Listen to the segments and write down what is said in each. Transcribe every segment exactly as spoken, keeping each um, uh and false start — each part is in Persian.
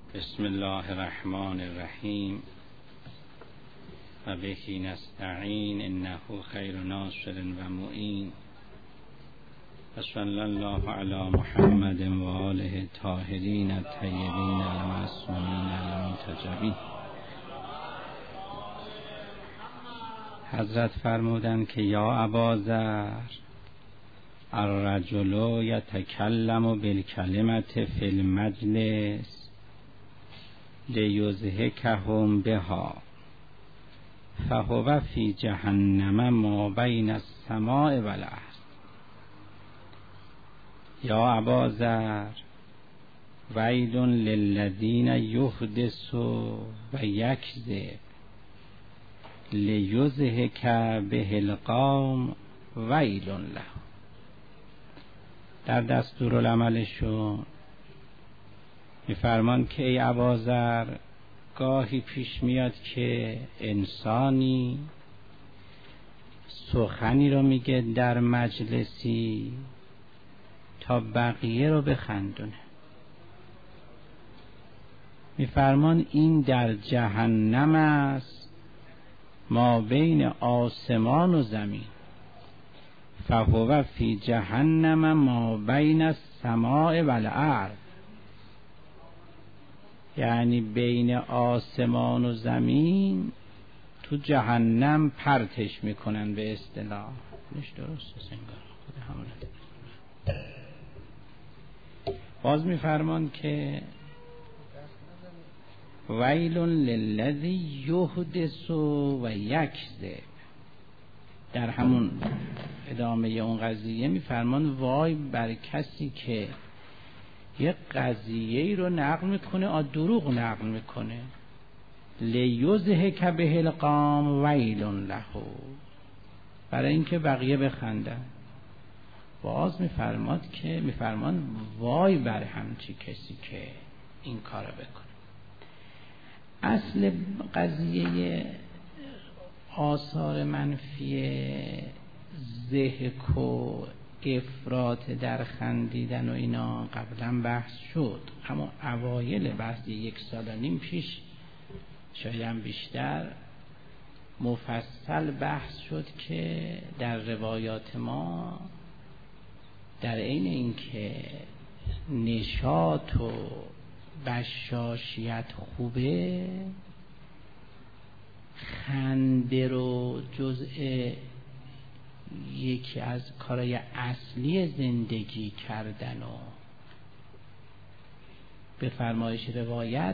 بسم الله الرحمن الرحیم و بهی نستعین انه خیر ناصر و معین و صلی الله علی محمد و آله الطاهرین الطیبین المعصومین المنتجبین. حضرت فرمودند که یا ابازر الرجل یتکلم بالکلمة فی المجلس لیضحکهم بها فهو فی جهنم ما بین السماء والارض. یا ابازر ویل للذین یحدث و یکذب لیضحک به القوم ویل له. در دستورالعملشون میفرمان که ای ابازر، گاهی پیش میاد که انسانی سخنی رو میگه در مجلسی تا بقیه رو بخندونه. میفرمان این در جهنم است، ما بین آسمان و زمین. فهو فی جهنم ما بین السماء والارض، یعنی بین آسمان و زمین تو جهنم پرتش میکنن به اصطلاح. نش درسته سنگار خود همونه. باز میفرمان که ویل للذی یحدث و یکذب. در همون ادامه اون قضیه میفرمان وای بر کسی که یه قضیه رو نقل میکنه آ دروغ نقل میکنه. لیضحک به القوم ویل له، برای اینکه بقیه بخندن. باز میفرماد که میفرمان وای بر همچی کسی که این کارو بکنه. اصل قضیه آثار منفی ضحک و افراط در خندیدن و اینا قبلا بحث شد، اما اوایل بحث یک سال و نیم پیش شاید هم بیشتر مفصل بحث شد که در روایات ما در عین اینکه نشاط و بشاشیت خوبه، خنده رو جزء یکی از کارهای اصلی زندگی کردن و به فرمایش روایت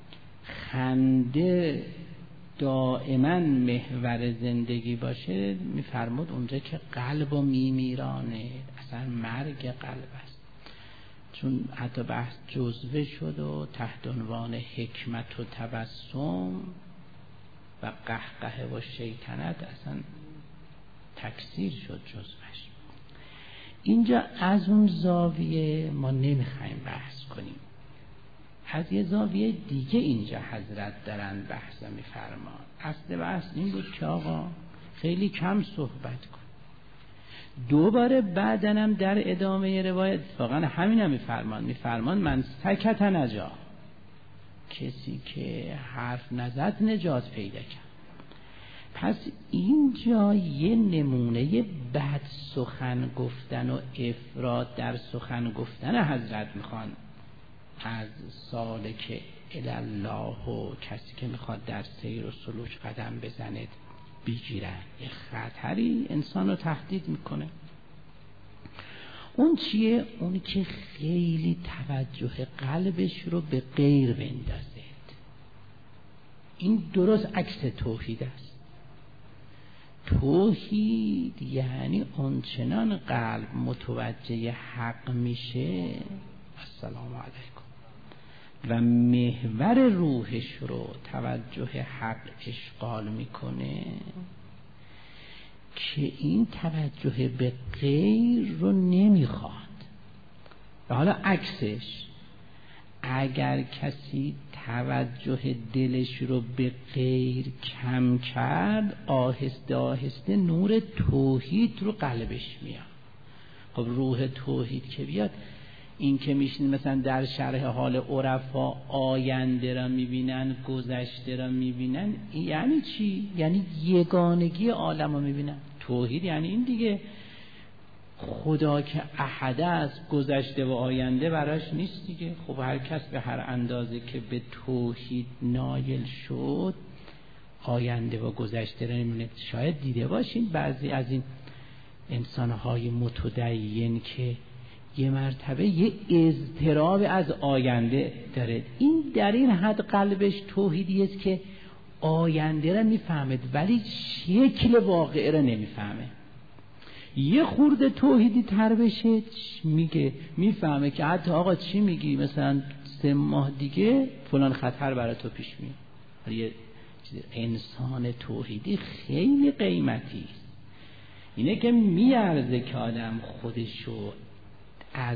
خنده دائما محور زندگی باشه، میفرمود اونجا که قلب و میمیرانه، اصلا مرگ قلب است. چون حتی بحث جزوه شد و تحت عنوان حکمت و تبسم و قهقه و شیطنت اصلا تکثیر شد جزوش. اینجا از اون زاویه ما نمیخوایم بحث کنیم، از یه زاویه دیگه اینجا حضرت دارن بحث میفرمان. اصل بحث این بود که آقا خیلی کم صحبت کن. دوباره بعدنم در ادامه روایت اتفاقا همین هم میفرمان میفرمان من سکت نجا، کسی که حرف نزد نجات پیدا کرد. پس اینجا یه نمونه بد سخن گفتن و افراط در سخن گفتن حضرت میخوان از سالک الله و کسی که میخواد در سیر و سلوک قدم بزنه بگیرن. یه خطری انسان رو تهدید میکنه. اون چیه؟ اون که خیلی توجه قلبش رو به غیر بندازه. این درست عکس توحید است. توحید یعنی اونچنان قلب متوجه حق میشه، السلام علیکم، و محور روحش رو توجه حق اشغال میکنه که این توجه به غیر رو نمیخواد. و حالا عکسش، اگر کسی توجه دلش رو به غیر کم کرد، آهسته آهسته نور توحید رو قلبش میاد. خب روح توحید که بیاد، این که میشین مثلا در شرح حال عرفا آینده را میبینن، گذشته را میبینن، یعنی چی؟ یعنی یگانگی عالم را میبینن. توحید یعنی این دیگه، خدا که احد است، گذشته و آینده براش نیست دیگه. خب هر کس به هر اندازه که به توحید نایل شد آینده و گذشته را نمیبینه. شاید دیده باشین بعضی از این انسانهای متدین که یه مرتبه یه اضطراب از آینده داره، این در این حد قلبش توحیدی است که آینده را میفهمد ولی شکل واقعه را نمیفهمه. یه خورده توحیدی تر بشه میگه میفهمه که حتی آقا چی میگی، مثلا سه ماه دیگه فلان خطر برای تو پیش میاد. یه انسان توحیدی خیلی قیمتی است. اینه که میارزه که آدم خودشو از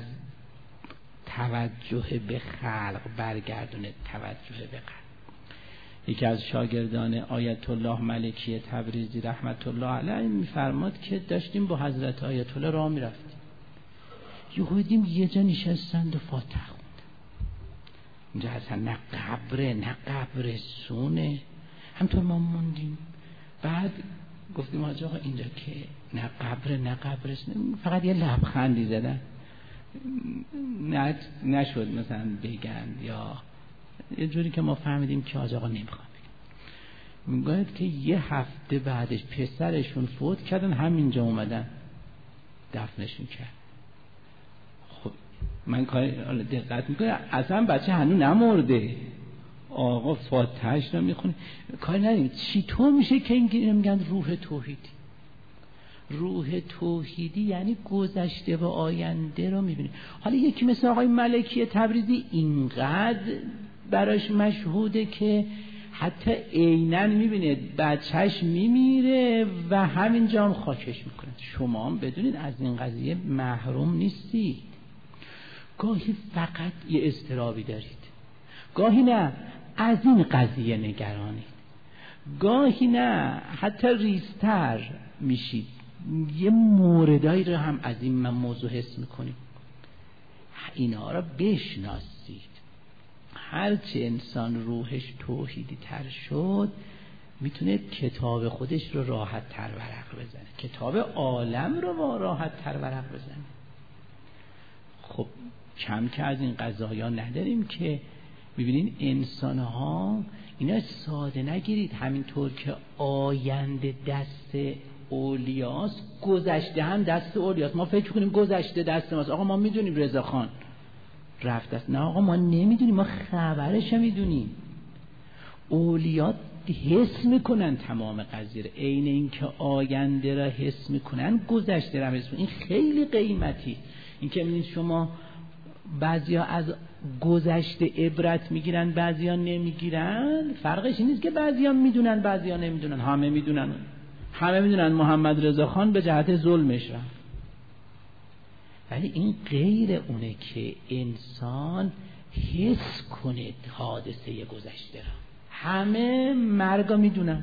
توجه به خلق برگردونه توجه به خلق. یکی از شاگردان آیت الله ملکی تبریزی رحمت الله علیه میفرماد که داشتیم با حضرت آیت الله راه میرفتیم، یهو دیدیم یه جا نشستند و فاتحه خوندن. اینجا اصلا نه قبره نه قبرستونه، همطور ما موندیم. بعد گفتیم حاج آقا اینجا که نه قبره نه قبرستونه، فقط یه لبخندی زدن، نه نشد مثلا بگن یا یه جوری که ما فهمیدیم که حاج آقا نمیخوام بگن. میگوید که یه هفته بعدش پسرشون فوت کردن، همینجا اومدن دفنشون کرد. خب من کار دقت میکنم اصلا بچه هنوز نمرده، آقا فاتحهش رو میخونه، کار نداریم. چطور میشه که این میگن روح توحیدی؟ روح توحیدی یعنی گذشته و آینده رو میبینه. حالا یکی مثل آقای ملکی تبریزی اینقدر براش مشهوده که حتی عیناً میبینه بچهش میمیره و همینجا هم خاکش میکنه. شما هم بدونید از این قضیه محروم نیستید. گاهی فقط یه اضطرابی دارید، گاهی نه از این قضیه نگرانید، گاهی نه حتی ریزتر میشید، یه موردایی رو هم از این من موضوع حس میکنیم. اینا رو بشناسید. هرچه انسان روحش توحیدی تر شد میتونه کتاب خودش رو راحت تر ورق بزنه، کتاب عالم رو راحت تر ورق بزنه. خب کم که از این قضایا نداریم که ببینین انسان ها اینا ساده نگیرید. همینطور که آینده دست اولیاست، گذشته هم دست اولیاست. ما فکر کنیم گذشته دست ماست، آقا ما میدونیم رضا خان رفت است، نه آقا ما نمیدونیم، ما خبرش میدونیم. اولیات حس میکنن تمام قضیه، عین این که آینده را حس میکنن گذشته را حس میکنن. این خیلی قیمتی. این که میدونید شما بعضیا از گذشته عبرت میگیرن بعضیا نمیگیرن، فرقش این نیست که بعضیا میدونن بعضیا نمیدونن. همه میدونن، همه میدونن محمد رضا خان به جهت ظلمش رفت، ولی این غیر اونه که انسان حس کنه حادثه گذشته را. همه مرگا میدونن.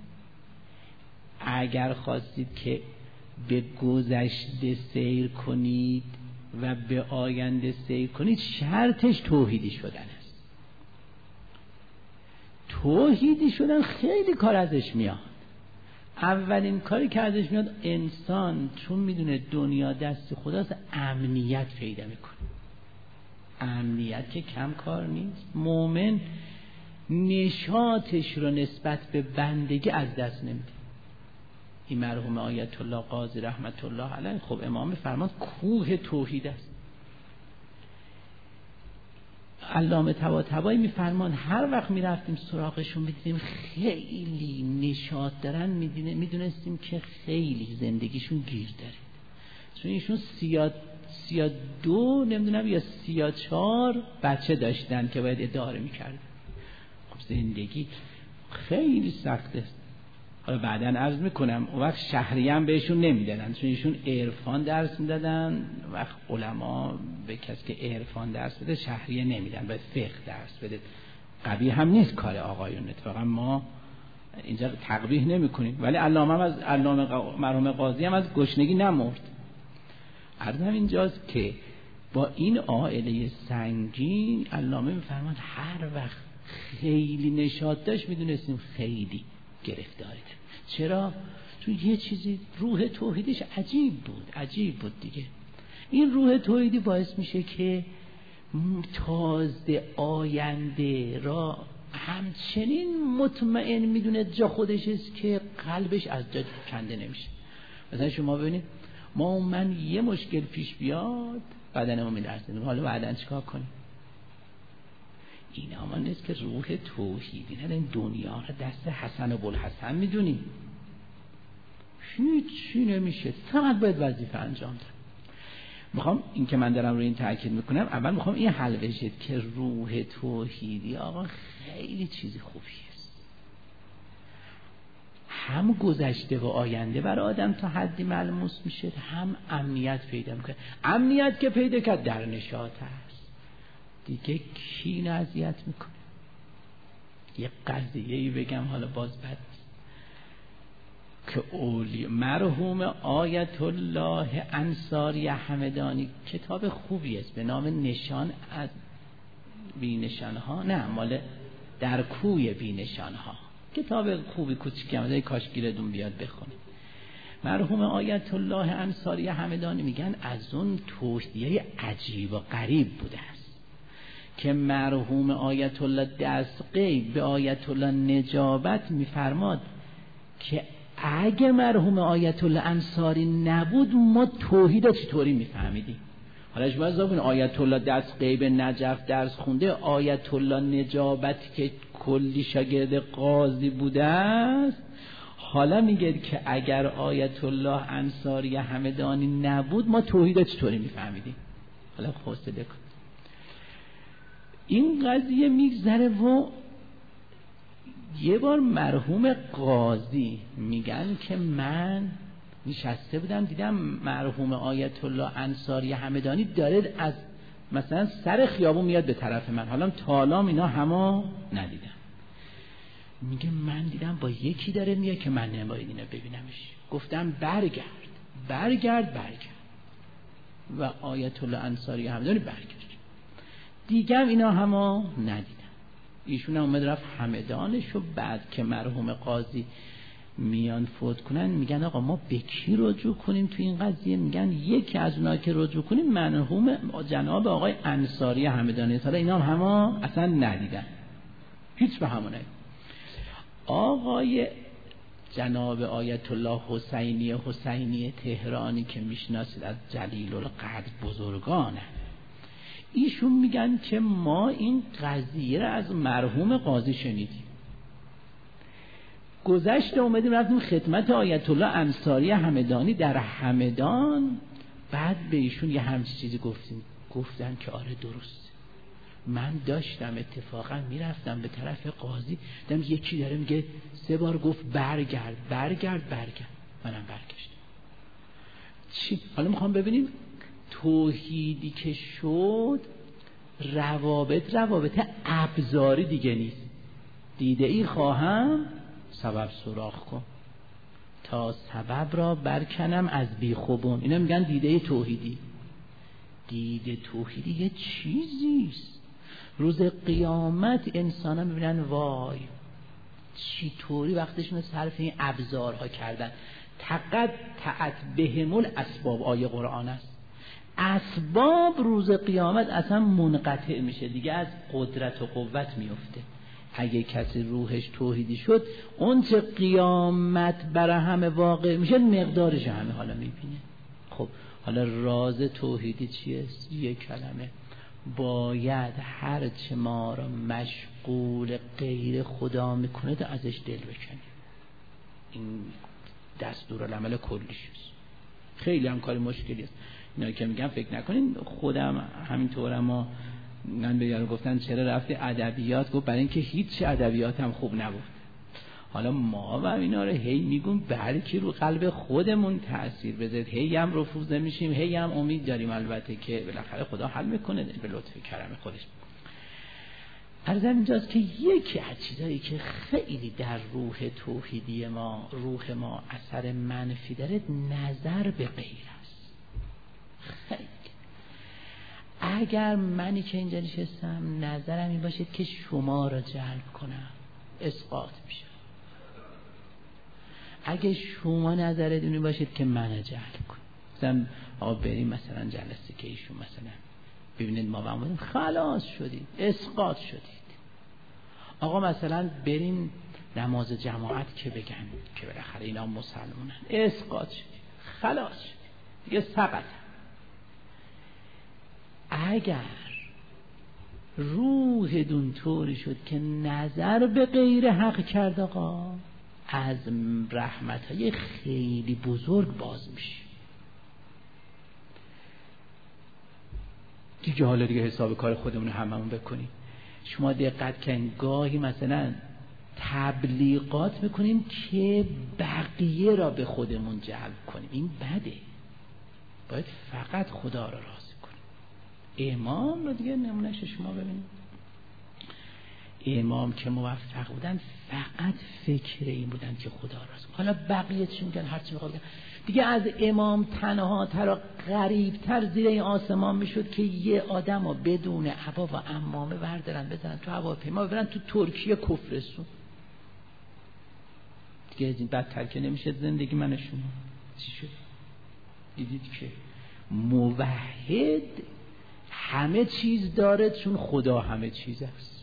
اگر خواستید که به گذشته سیر کنید و به آینده سیر کنید، شرطش توحیدی شدن است. توحیدی شدن خیلی کار ازش میاد. اولین کاری که ازش میاد، انسان چون میدونه دنیا دست خداست امنیت پیدا میکنه. امنیت که کم کار نیست. مومن نشاطش رو نسبت به بندگی از دست نمیده. این مرحوم آیت الله قاضی رحمت الله علیه خب امام فرمان کوه توحید است. علامه طباطبایی میفرمان هر وقت میرفتیم سراغشون میدیدیم خیلی نشاط دارن، میدونستیم که خیلی زندگیشون گیر داره، چون ایشون سیاد سیاد دو نمیدونم یا سیاد چهار بچه داشتن که باید اداره میکردن. خب زندگی خیلی سخت است. حالا بعداً عرض میکنم اون وقت شهری هم بهشون نمیدادن، چون ایشون عرفان درس میدادن. وقت علما به کسی که عرفان درس بده شهریه نمیدن، باید فقه درس بده. قبیح هم نیست کار آقایون، اتفاقا ما اینجا تقبیح نمی کنیم، ولی علامه هم از علامه مرحوم قاضی هم از گشنگی نمرد. عرض هم اینجاست که با این عائله سنگین علامه میفرماد هر وقت خیلی نشاط داشت میدونستیم خیلی گرفتاری. چرا؟ چون یه چیزی روح توحیدش عجیب بود عجیب بود دیگه. این روح توحیدی باعث میشه که تازه آینده را همچنین مطمئن میدونه جا خودش است که قلبش از جا کنده نمیشه. مثلا شما ببینید ما من یه مشکل پیش بیاد بدنمون میلرزه، حالا بعداً چیکار کنیم؟ این اما نیست که روح توحیدی نه این دنیا را دست حسن و بوالحسن میدونیم، هیچی نمیشه، فقط باید وظیفه انجام ده. میخوام این که من دارم روی این تاکید میکنم، اول میخوام این حل بشه که روح توحیدی آقا خیلی چیزی خوبی است، هم گذشته و آینده برای آدم تا حدی ملموس میشه، هم امنیت پیدا میکنه. امنیت که پیدا کرد در نشاط هست دیگه، کی اینو اذیت میکنه؟ یه قضیه‌ای بگم حالا باز بد که اولی مرحوم آیت الله انصاری همدانی کتاب خوبی است به نام نشان از بی نشان ها، نه مال در کوی بی نشان ها، کتاب خوبی کوچیکی هم کاش گیردون بیاد بخونید. مرحوم آیت الله انصاری همدانی میگن از اون توحیدیه عجیب و غریب بوده است که مرحوم آیت الله دستقی به آیت الله نجابت میفرماد که اگه مرحوم آیت الله انصاری نبود ما توحید چطوری میفهمیدیم؟ حالا شما ببین آیت الله دستقی به نجف درس خونده، آیت الله نجابت که کلی شاگرد قاضی بوده است، حالا میگه که اگر آیت الله انصاری همدانی نبود ما توحید چطوری میفهمیدیم؟ حالا حوصله کن. این قضیه میگذره و یه بار مرحوم قاضی میگن که من نشسته بودم دیدم مرحوم آیت الله انصاری همدانی داره از مثلا سر خیابون میاد به طرف من، حالا تالام اینا همه ندیدم، میگه من دیدم با یکی داره میاد که من نباید اینو ببینمش، گفتم برگرد برگرد برگرد و آیت الله انصاری همدانی برگشت، دیگه اینا همه ندیدم. ایشون اومد رفت همدانش و بعد که مرحوم قاضی میان فوت کنن میگن آقا ما به کی رجوع کنیم تو این قضیه؟ میگن یکی از اونها که رجوع کنیم مرحوم جناب آقای انصاری همدانی، حالا اینا هم همه اصلا ندیدن، هیچ به همونه. آقای جناب آیت الله حسینی حسینی تهرانی که میشناسید از جلیل القدر بزرگانه، ایشون میگن که ما این قضیه را از مرحوم قاضی شنیدیم، گذشته اومدیم رفتیم خدمت آیت الله انصاری همدانی در همدان، بعد به ایشون یه همچین چیزی گفتیم، گفتن که آره درست، من داشتم اتفاقا میرفتم به طرف قاضی دیدم یکی داره میگه سه بار گفت برگرد برگرد برگرد، منم برگشتم. چی؟ حالا میخوام ببینیم توحیدی که شد روابط روابط ابزاری دیگه نیست، دیده ای خواهم سبب سراخ کن تا سبب را برکنم از بیخوبون، اینا میگن دیده توحیدی. دیده توحیدی یه چیزیست، روز قیامت انسان ها میبینن وای چی طوری وقتشون صرف این ابزارها کردن. تقد تعت بهمول اسباب، آیه قرآن است، اسباب روز قیامت اصلا منقطع میشه دیگه، از قدرت و قوت میفته. اگه کسی روحش توحیدی شد اون چه قیامت برای همه واقع میشه مقدارش همه حالا میبینه. خب حالا راز توحیدی چیه؟ یک کلمه، باید هر چه ما را مشغول غیر خدا میکنه تا ازش دل بکنیم. این دستورالعمل کلیش است، خیلی هم کار مشکلی است. اینا که میگم فکر نکنین خودم همینطورم، ما من به یارو گفتن چرا رفتی ادبیات، گفت برای اینکه هیچ ادبیات هم خوب نبود. حالا ما و اینا رو هی میگم بلکه رو قلب خودمون تأثیر بذارید، هی هم رفوزه میشیم، هی هم امید داریم البته که بالاخره خدا حل میکنه به لطف کرم خودش. عرضم اینجاست که یکی از چیزایی که خیلی در روح توحیدی ما، روح ما اثر منفی داره، نظر به غیر است. خیلی اگر منی که اینجا نشستم نظرم این باشد که شما را جلب کنم، اسقاط میشه. اگه شما نظرت این باشید که منو جلب کن، مثلا آقا بریم مثلا جلسه که ایشون مثلا ببینید ما بمونیم، خلاص شدید، اسقاط شدید. آقا مثلا بریم نماز جماعت که بگن که بالاخره اینا مسلمانن، اسقاط شدید، خلاص شدید، دیگه سقط. اگر روح دون طوری شد که نظر به غیر حق کرد، آقا از رحمتهای خیلی بزرگ باز میشه دیگه. حالا دیگه حساب کار خودمون هممون بکنیم. شما دقت کن گاهی مثلا تبلیغات میکنیم که بقیه را به خودمون جلب کنیم، این بده. باید فقط خدا را راضی کنیم. امام رو دیگه نمونهش شما ببینید، امام که موفق بودن فقط فکر این بودن که خدا راضی. حالا بقیه چی میگن، هر چی میخواد بگن دیگه. از امام تنها تر و غریب تر زیر این آسمان میشد که یه آدم رو بدون عبا و عمامه بردارن بزنن تو هواپیما ببرن تو ترکیه کفرستون. دیگه از این بدتر که نمیشه زندگی من شما. چی شد؟ دیدید که موحد همه چیز داره چون خدا همه چیز است.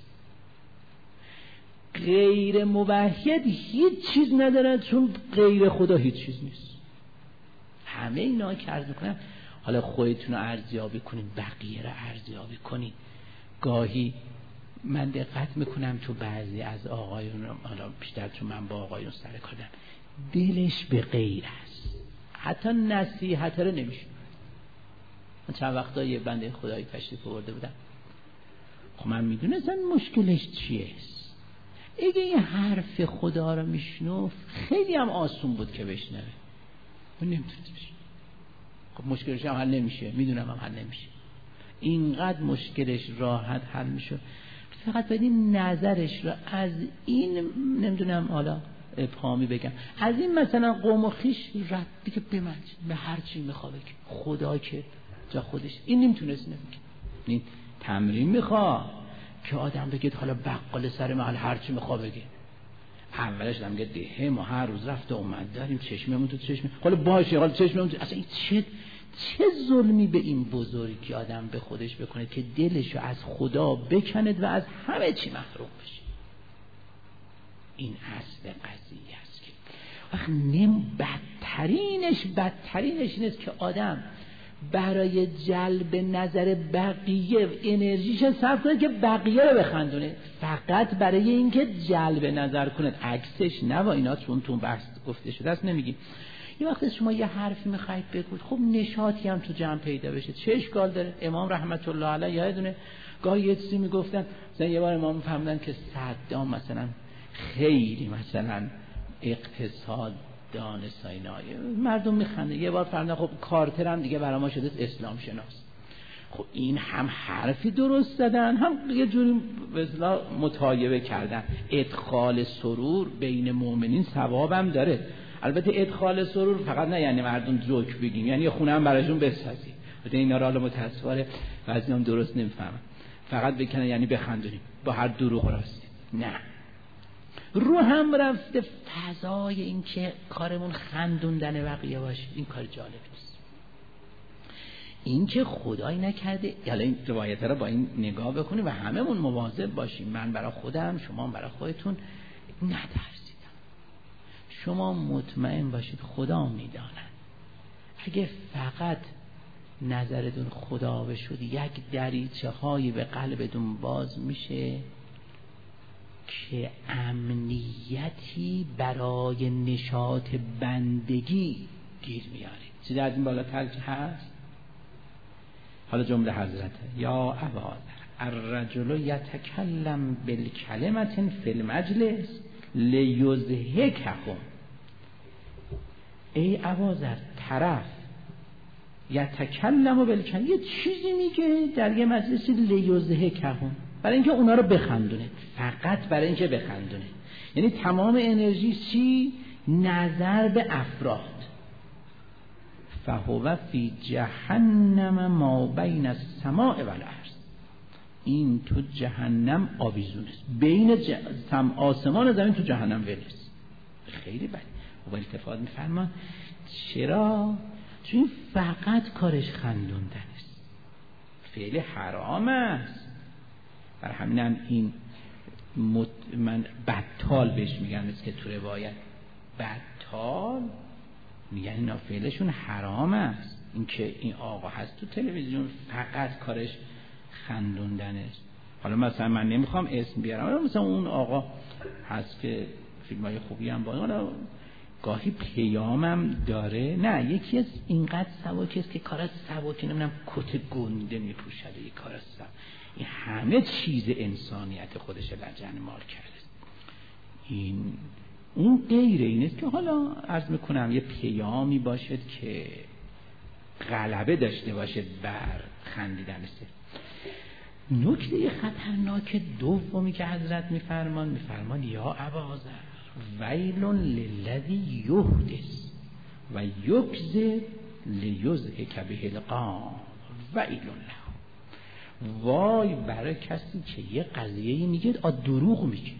غیر موحد هیچ چیز نداره چون غیر خدا هیچ چیز نیست. همه اینا که عرض میکنم، حالا خودتون رو ارزیابی کنید، بقیه رو ارزیابی کنید. گاهی من دقت میکنم تو بعضی از آقایون، حالا بیشتر تو من با آقایون سر کردم، دلش به غیر است، حتی نصیحت رو نمیشه. من چند وقتا یه بنده خدایی تشریف آورده بودم، خب من میدونستم مشکلش چیه. اگه این حرف خدا رو میشنوف خیلی هم آسون بود که بشنوه، اون نمیتونست بشنوه. خب مشکلش هم حل نمیشه، میدونم هم حل نمیشه. اینقدر مشکلش راحت حل میشه، فقط باید این نظرش رو از این نمیدونم حالا ابهامی بگم، از این مثلا قوم و خیش رد دیگه بمنج به هر چی میخواد بگه. خدا که جا خودش این نمیتونست نمیگه. این تمرین میخواد که آدم بگید حالا بقال سر محل هر چی میخواد بگه. اولش هم میگه ده ما هر روز رفت و اومد داریم، چشممون تو چشم، حالا باشه حالا چشممون تو... اصلا این چه چه ظلمی به این بزرگی آدم به خودش بکنه که دلشو از خدا بکند و از همه چی محروم بشه. این اصل قضیه است که وقت نم بدترینش بدترینش اینست که آدم برای جلب نظر بقیه انرژیش صرف کنه که بقیه رو بخندونه، فقط برای اینکه جلب نظر کنه. عکسش نه. و اینا چون تو بحث گفته شده است نمیگیم. یه وقت شما یه حرفی میخواید بگید، خب نشاطی هم تو جمع پیدا بشه، چه اشکال داره؟ امام رحمت الله علیه یادونه گاهی یه چیزی میگفتن، مثلا یه بار امام فهمیدن که صدام مثلا خیلی مثلا اقتصاد دانست اینای مردم میخنده. یه بار فرمودن خب کارتر هم دیگه برای ما شده اسلام شناس. خب این هم حرفی درست زدن، هم یه جوری به اصطلاح متایبه کردن. ادخال سرور بین مؤمنین ثوابم داره. البته ادخال سرور فقط نه یعنی مردم جوک بگیم، یعنی خونه هم براشون بسازیم. البته اینا رو حالا متاسفانه بعضی هم درست نمیفهمن، فقط بکنن یعنی بخندونیم با هر دروغ راستی. نه، رو هم رفته فضای این که کارمون خندوندن بقیه باشه، این کار جالب نیست. این که خدایی نکرده، حالا این روایت را با این نگاه بکنیم و هممون مواظب باشیم. من برای خودم، شما برای خودتون نترسیدم. شما مطمئن باشید خدا میداند. اگه فقط نظرتون خدا بشود، یک دریچه هایی به قلبتون باز میشه که امنیتی برای نشاط بندگی گیر میارید. چیزی از این بالاتر هست؟ حالا جمله حضرت یا ابا ذر الرجل یتکلم بالکلمة فی المجلس لیضحکهم. ای ابا ذر، طرف یتکلم بالکلمة، یه چیزی میگه در یه مجلس لیضحکهم، برای اینکه اونا رو بخندونه، فقط برای اینکه بخندونه. یعنی تمام انرژی چی؟ نظر به افراد. فهو فی جهنم ما بین السماء و الارض. این تو جهنم آویزون است، بین ج... آسمان و زمین تو جهنم ولست. خیلی بد. و التفات می‌فرمان چرا؟ چون این فقط کارش خندوندن است، فعل حرام است. بر همینم این مت... من بدتال بهش میگم، است که تو روایت بدتال میگن اینا فعلشون حرام است. این که این آقا هست تو تلویزیون فقط کارش خندوندن است. حالا مثلا من نمیخوام اسم بیارم، مثلا اون آقا هست که فیلمای خوبی هم با حالا گاهی پیامم داره، نه یکی از اینقدر سبکی است که کار سبکی، نمیدونم کت گنده میپوشد، یک کار سبک، این همه چیز انسانیت خودش لجن مال کرده. این اون غیر این است که حالا عرض میکنم یه پیامی باشد که غلبه داشته باشد بر خندیدن است. نکته خطرناک دومی که حضرت میفرمان میفرمان یا ابازر ویل للذی یحدث و یکذب لیضحک به القام ویل له. وای برای کسی که یه قضیه میگه آ دروغ میگه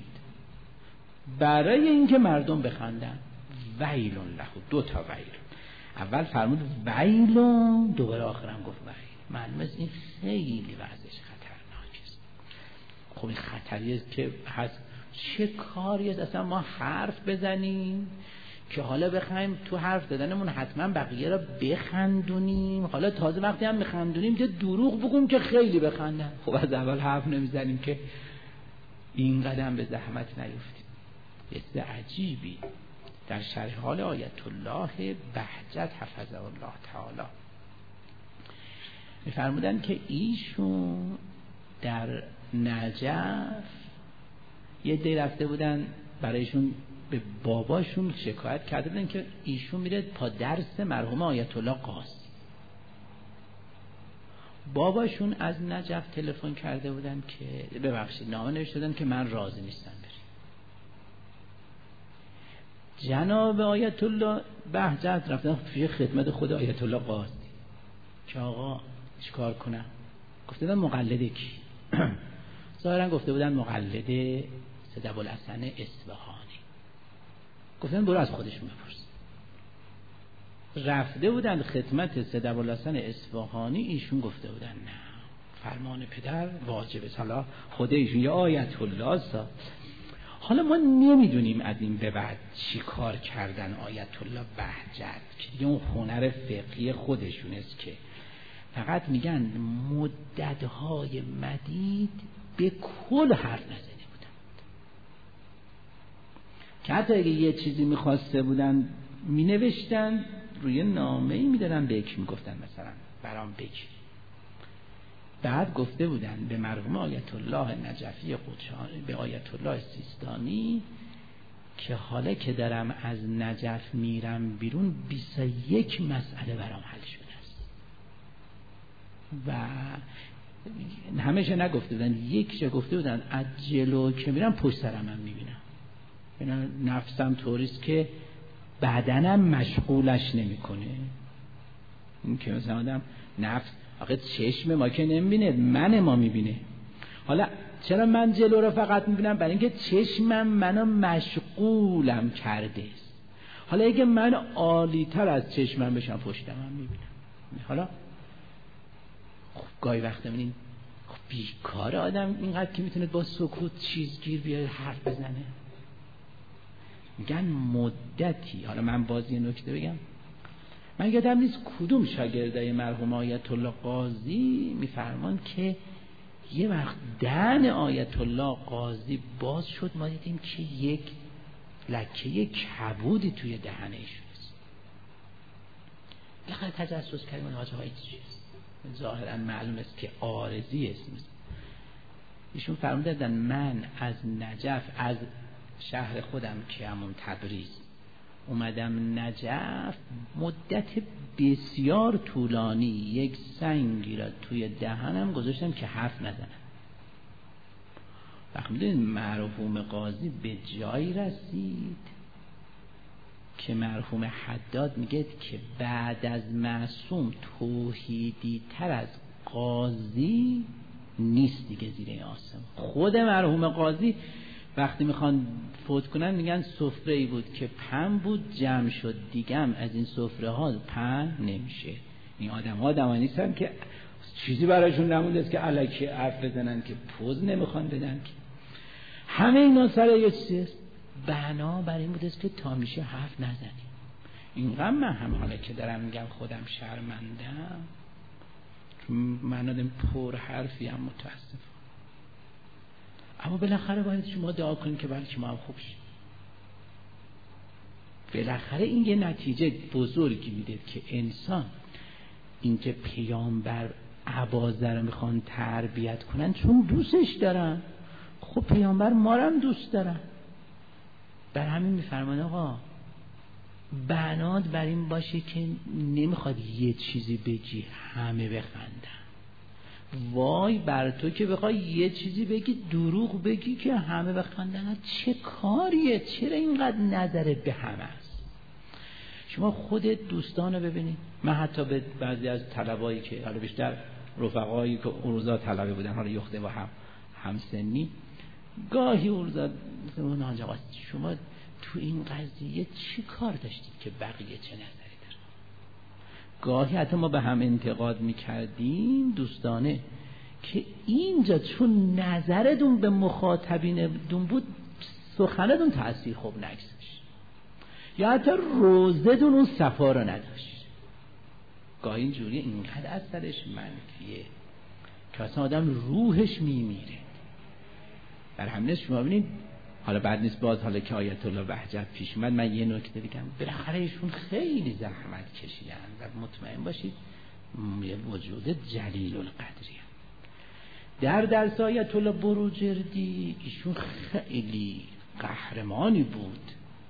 برای اینکه مردم بخندن. ویل له، دو تا ویل. اول فرمود ویل، دوباره آخرم گفت ویل. معلومه این خیلی وضعش خطرناک است. خب این خطری است که هست. چه کاری است اصلا ما حرف بزنیم که حالا بخوایم تو حرف زدنمون حتما بقیه را بخندونیم، حالا تازه وقتی هم بخندونیم که دروغ بگیم که خیلی بخندن. خب از اول حرف نمیزنیم که این قدم به زحمت نیفتیم. یه عجیبی در شرح حال آیت الله بهجت حفظه الله تعالی میفرمودن که ایشون در نجف یه دی رفته بودن، برایشون به باباشون شکایت کرده بودن که ایشون میره پا درس مرحوم آیت الله قاضی. باباشون از نجف تلفن کرده بودن که ببخشید نامه نوشته بودن که من راضی نیستم بری. جناب آیت الله بهجت رفتن پیش خدمت خود آیت الله قاضی که آقا چیکار کنم؟ گفته بودن مقلد کی؟ ظاهرا گفته بودن مقلد سید ابوالحسن اصفهانی. گفتن برو از خودشون بپرس. رفته بودن خدمت سید ابوالحسن اصفهانی، ایشون گفته بودن نه، فرمان پدر واجبه. حالا خود ایشون یا آیت الله سا. حالا ما نمیدونیم از این به بعد چی کار کردن آیت الله بهجت که دیگه اون هنر فقهی خودشون است که فقط میگن مدتهای مدید به کل حرف نزده بودن، که حتی اگه یه چیزی میخواسته بودن مینوشتن روی نامه ای میدادن به یکی میگفتن مثلا برام بگی. بعد گفته بودن به مرحوم آیت الله نجفی قدشانی، به آیت الله سیستانی که حالا که دارم از نجف میرم بیرون بیست و یک مسئله برام حل شده است. و همیشه نگفته بودن، یکشه گفته بودن از جلو که میرم پشت سرم هم میبینم، یعنی نفسم طوریست که بدنم مشغولش نمیکنه. این که مثلا آدم نفس آخه چشم ما که نمیبینه، من ما میبینه. حالا چرا من جلو رو فقط میبینم؟ برای اینکه چشمم منو مشغولم کرده است. حالا اگه من عالی تر از چشمم بشم پشتم هم میبینم. حالا خب گاهی وقت میبینیم خب بیکار آدم اینقدر که میتونه با سکوت چیزگیر بیاره حرف بزنه. میگن مدتی، حالا من باز یه نکته بگم، من یادم نیست کدوم شاگردای مرحوم آیت الله قاضی میفرمان که یه وقت دهن آیت الله قاضی باز شد، ما دیدیم که یک لکه کبودی توی دهن ایشون است. لقد تجسس کردیم اون حاجه های چیست، ظاهرا معلوم است که عارضی است. ایشون فرمودن من از نجف، از شهر خودم که همون تبریز اومدم نجف، مدت بسیار طولانی یک سنگی را توی دهنم گذاشتم که حرف نزنم. وقتی میدونید مرحوم قاضی به جایی رسید که مرحوم حداد میگه که بعد از معصوم توحیدی تر از قاضی نیست دیگه زیر این آسمان. خود مرحوم قاضی وقتی میخوان فوت کنن میگن سفره ای بود که پن بود جمع شد، دیگه هم از این سفره ها پن نمیشه. این آدم ها آدم ها نیستن که چیزی برایشون نمونده است که الکی حرف بزنن، که پوز نمیخوان بدن، که همه اینا سر یه چیزی. بنا بر این بود است که تا میشه حرف نزنیم. اینقدر من هم حالا که دارم میگم خودم شرمندم، چون من آدم پر حرفی هم متاسفم، اما بالاخره باید شما دعا کنید که بلکه ما هم خوب شیم. بالاخره این یه نتیجه بزرگی میده که انسان اینکه پیامبر عبازه رو میخوان تربیت کنن چون دوستش دارن، خب پیامبر ما رو هم دوست دارن. بر همین میفرمان آقا بنات بر این باشه که نمیخواد یه چیزی بگی همه بخندن، وای بر تو که بخوای یه چیزی بگی دروغ بگی که همه بخندن. چه کاریه؟ چرا اینقدر نظرت به همه است؟ شما خودت دوستان رو ببینید. من حتی به بعضی از طلبایی که حالا بیشتر رفقایی که اروزا طلبه بودن، حالا یخته و هم همسنی، گاهی اروزا اون آنجا شما تو این قضیه چی کار داشتید که بقیه چه نظری دارن؟ گاهی حتی ما به هم انتقاد میکردیم دوستانه که اینجا چون نظرتون به مخاطبینتون بود سخنتون تأثیر خوب نگذاشت، یا حتی روزتون اون صفا رو نداشت. گاهی اینجوری اینقدر اثرش منفیه که اصلا آدم روحش میمیره. بر همین شما ببینید، حالا بعد نیست باز حالا که آیت الله بهجت پیش اومد من یه نکته بگم. بالاخره ایشون خیلی زحمت کشیدن و مطمئن باشید یه وجود جلیل القدری. در درس آیت الله بروجردی ایشون خیلی قهرمانی بود،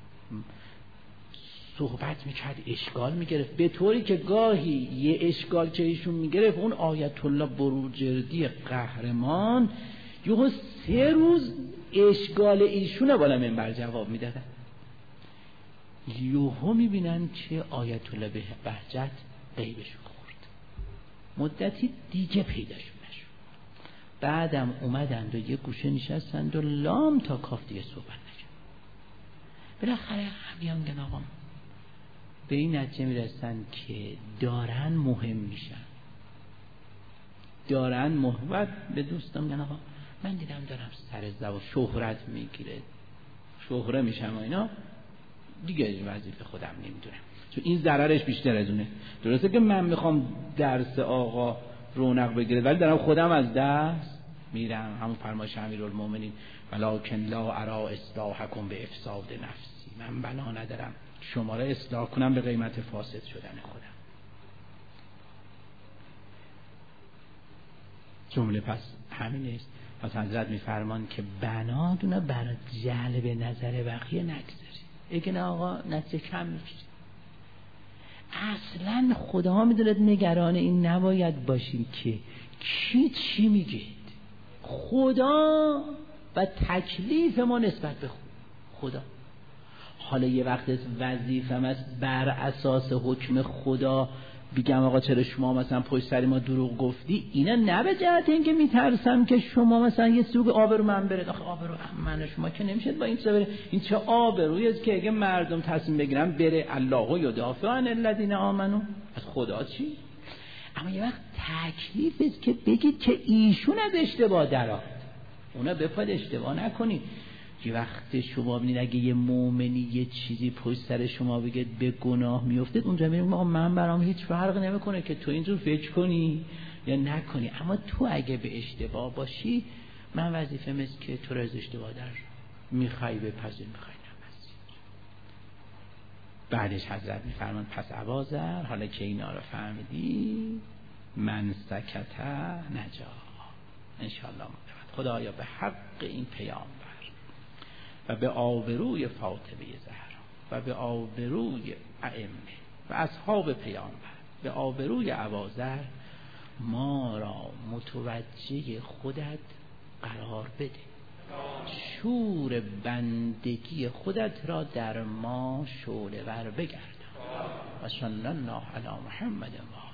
صحبت میکرد اشکال میگرفت، به طوری که گاهی یه اشکال که ایشون میگرفت اون آیت الله بروجردی قهرمان یهو سه روز اشکال ایشونه بالا منبر جواب میدادن. یهو میبینن که آیت الله بهجت غیبشون خورد، مدتی دیگه پیداشون نشد. بعدم اومدند و یه گوشه نشستند و لام تا کاف دیگه صحبت نشد. بالاخره همیان میگن آقا به این نتیجه میرسن که دارن مهم میشن، دارن محبت به دوستان میگن آقا من دیدم دارم سر زبان شهرت میگیره، شهره میشم و اینا دیگه وظیفه خودم نمیدونم، چون این ضررش بیشتر از اونه. درسته که من میخوام درس آقا رونق بگیره ولی دارم خودم از دست میرم. همون فرمایش امیرالمومنین ولکن لا ارا اصلاحکم به افساد نفسی، من بنا ندارم شما را اصلاح کنم به قیمت فاسد شدن خودم. جمله پس همین است. پس حضرت میفرمان که بنا دونه برای جلب نظر بقیه نگذاری، اگه نه آقا نتیجه کم میگیری. اصلا خدا میدونه نگران این نباید باشیم که کی چی میگه. خدا و تکلیف ما نسبت به خدا. حالا یه وقت وظیفه‌م است بر اساس حکم خدا بگم آقا چرا شما مثلا پشت سر ما دروغ گفتی، اینا نه به جهت اینکه میترسم که شما مثلا یه سوگ آبرو من برید. آخه آبرو من و شما که نمیشه با این چه بره، این چه آبرویی است که اگه مردم تصمیم بگیرن بره الله یدافع عن الذین آمنو، از خدا چی؟ اما یه وقت تکلیف است که بگید که ایشون از اشتباه درآمد، اونا بپاد اشتباه نکنید. یه وقت شما ببینید اگه یه مؤمنی یه چیزی پشت سر شما بگه به گناه میافتید، اونجا میگم آقا من برام هیچ فرق نمیکنه که تو اینجور فکر کنی یا نکنی، اما تو اگه به اشتباه باشی من وظیفه‌م است که تو را از اشتباه در میخوای بپذیر، میخوای نپذیر. بعدش حضرت میفرمان پس ابازر حالا که اینا رو فهمیدی من سکت نجا. انشاءالله خدایا به حق این پیامبر و به آبروی فاطمه زهرا و به آبروی ائمه و اصحاب پیامبر، به آبروی ابازر ما را متوجه خودت قرار بده شور بندگی خودت را در ما شعله ور بگردان. و صلی الله علی محمد و